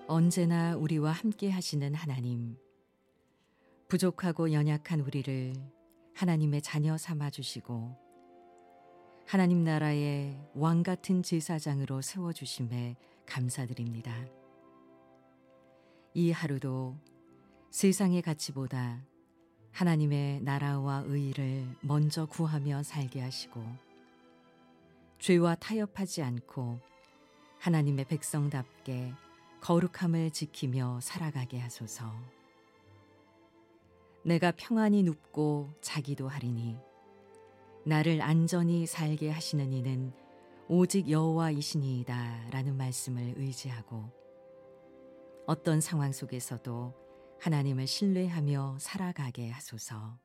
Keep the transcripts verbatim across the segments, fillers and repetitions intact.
언제나 우리와 함께 하시는 하나님, 부족하고 연약한 우리를 하나님의 자녀 삼아 주시고 하나님 나라의 왕 같은 제사장으로 세워주심에 감사드립니다. 이 하루도 세상의 가치보다 하나님의 나라와 의의를 먼저 구하며 살게 하시고 죄와 타협하지 않고 하나님의 백성답게 거룩함을 지키며 살아가게 하소서. 내가 평안히 눕고 자기도 하리니 나를 안전히 살게 하시는 이는 오직 여호와이시니이다 라는 말씀을 의지하고 어떤 상황 속에서도 하나님을 신뢰하며 살아가게 하소서.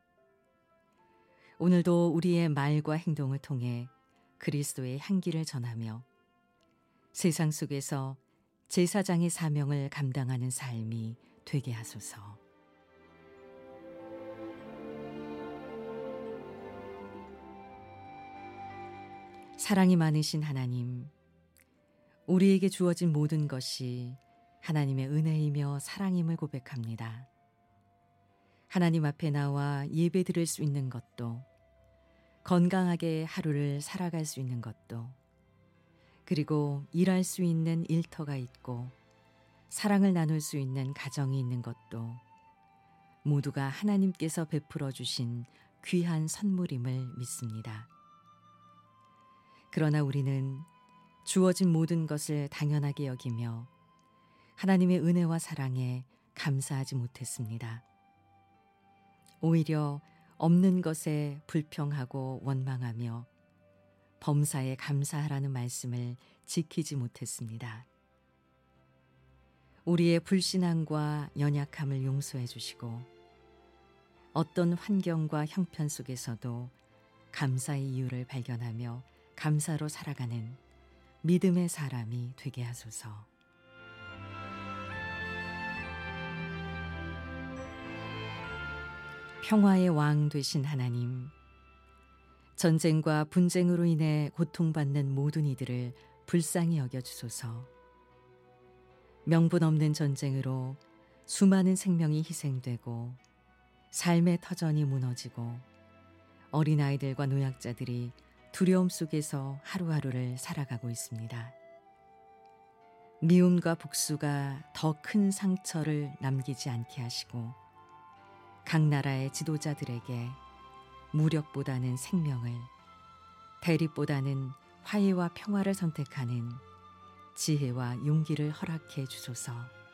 오늘도 우리의 말과 행동을 통해 그리스도의 향기를 전하며 세상 속에서 제사장의 사명을 감당하는 삶이 되게 하소서. 사랑이 많으신 하나님, 우리에게 주어진 모든 것이 하나님의 은혜이며 사랑임을 고백합니다. 하나님 앞에 나와 예배 드릴 수 있는 것도, 건강하게 하루를 살아갈 수 있는 것도, 그리고 일할 수 있는 일터가 있고 사랑을 나눌 수 있는 가정이 있는 것도 모두가 하나님께서 베풀어 주신 귀한 선물임을 믿습니다. 그러나 우리는 주어진 모든 것을 당연하게 여기며 하나님의 은혜와 사랑에 감사하지 못했습니다. 오히려 없는 것에 불평하고 원망하며 범사에 감사하라는 말씀을 지키지 못했습니다. 우리의 불신앙과 연약함을 용서해 주시고 어떤 환경과 형편 속에서도 감사의 이유를 발견하며 감사로 살아가는 믿음의 사람이 되게 하소서. 평화의 왕 되신 하나님, 전쟁과 분쟁으로 인해 고통받는 모든 이들을 불쌍히 여겨주소서. 명분 없는 전쟁으로 수많은 생명이 희생되고 삶의 터전이 무너지고 어린아이들과 노약자들이 두려움 속에서 하루하루를 살아가고 있습니다. 미움과 복수가 더 큰 상처를 남기지 않게 하시고 각 나라의 지도자들에게 무력보다는 생명을, 대립보다는 화해와 평화를 선택하는 지혜와 용기를 허락해 주소서.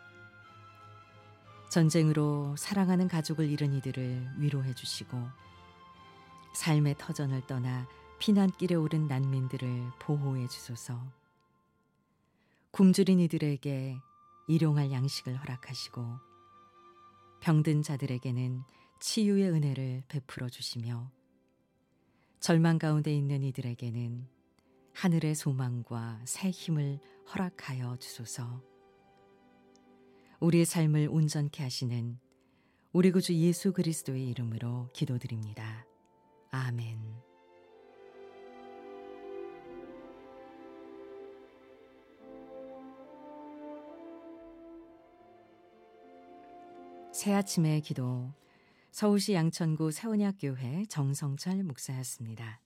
전쟁으로 사랑하는 가족을 잃은 이들을 위로해 주시고 삶의 터전을 떠나 피난길에 오른 난민들을 보호해 주소서. 굶주린 이들에게 일용할 양식을 허락하시고 병든 자들에게는 치유의 은혜를 베풀어 주시며 절망 가운데 있는 이들에게는 하늘의 소망과 새 힘을 허락하여 주소서. 우리의 삶을 온전케 하시는 우리 구주 예수 그리스도의 이름으로 기도드립니다. 아멘. 새아침의 기도, 서울시 양천구 세원약교회 정성철 목사였습니다.